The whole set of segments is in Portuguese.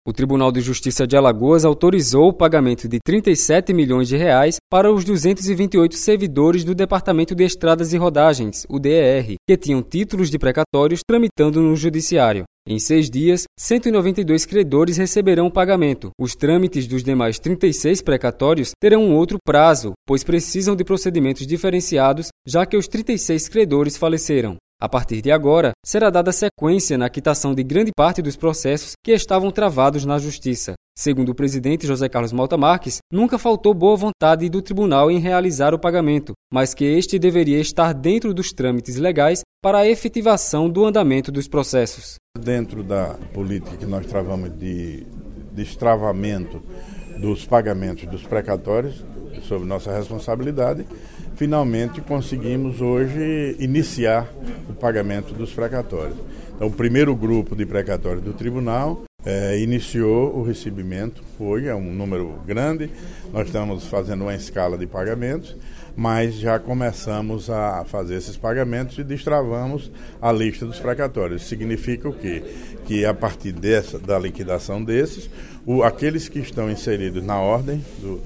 O Tribunal de Justiça de Alagoas autorizou o pagamento de R$ 37 milhões para os 228 servidores do Departamento de Estradas e Rodagens, o DER, que tinham títulos de precatórios tramitando no Judiciário. Em 6 dias, 192 credores receberão o pagamento. Os trâmites dos demais 36 precatórios terão um outro prazo, pois precisam de procedimentos diferenciados, já que os 36 credores faleceram. A partir de agora, será dada sequência na quitação de grande parte dos processos que estavam travados na Justiça. Segundo o presidente José Carlos Malta Marques, nunca faltou boa vontade do tribunal em realizar o pagamento, mas que este deveria estar dentro dos trâmites legais para a efetivação do andamento dos processos. Dentro da política que nós travamos de destravamento dos pagamentos dos precatórios, sob nossa responsabilidade, finalmente conseguimos hoje iniciar o pagamento dos precatórios. Então, o primeiro grupo de precatórios do tribunal iniciou o recebimento, hoje é um número grande, nós estamos fazendo uma escala de pagamentos, mas já começamos a fazer esses pagamentos e destravamos a lista dos precatórios. Significa o quê? Que a partir da liquidação desses, aqueles que estão inseridos na ordem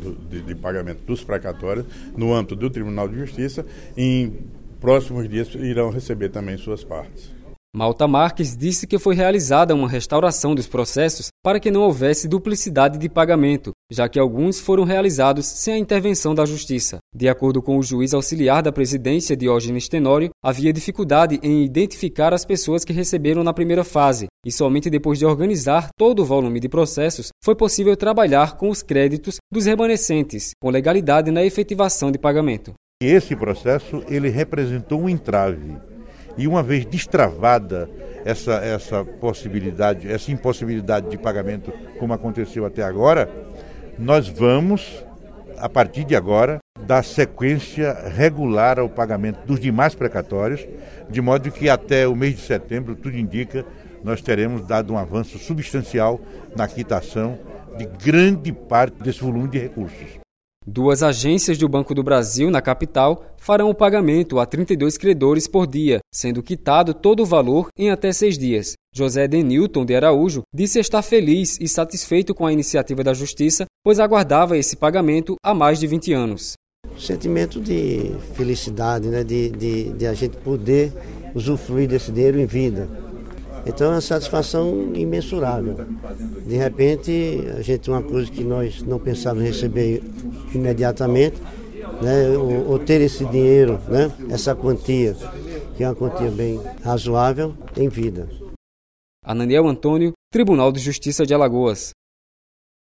de pagamento dos precatórios, no âmbito do Tribunal de Justiça, em próximos dias irão receber também suas partes. Malta Marques disse que foi realizada uma restauração dos processos para que não houvesse duplicidade de pagamento, já que alguns foram realizados sem a intervenção da Justiça. De acordo com o juiz auxiliar da presidência, Diógenes Tenório, havia dificuldade em identificar as pessoas que receberam na primeira fase, e somente depois de organizar todo o volume de processos foi possível trabalhar com os créditos dos remanescentes, com legalidade na efetivação de pagamento. Esse processo ele representou um entrave. E uma vez destravada essa possibilidade, essa impossibilidade de pagamento, como aconteceu até agora, nós vamos, a partir de agora, dar sequência regular ao pagamento dos demais precatórios, de modo que até o mês de setembro, tudo indica, nós teremos dado um avanço substancial na quitação de grande parte desse volume de recursos. 2 agências do Banco do Brasil, na capital, farão o pagamento a 32 credores por dia, sendo quitado todo o valor em até 6 dias. José Denilton de Araújo disse estar feliz e satisfeito com a iniciativa da Justiça, pois aguardava esse pagamento há mais de 20 anos. Sentimento de felicidade, né? de a gente poder usufruir desse dinheiro em vida. Então é uma satisfação imensurável. De repente, a gente uma coisa que nós não pensávamos receber imediatamente, né, ou ter esse dinheiro, né, essa quantia, que é uma quantia bem razoável, em vida. Ananiel Antônio, Tribunal de Justiça de Alagoas.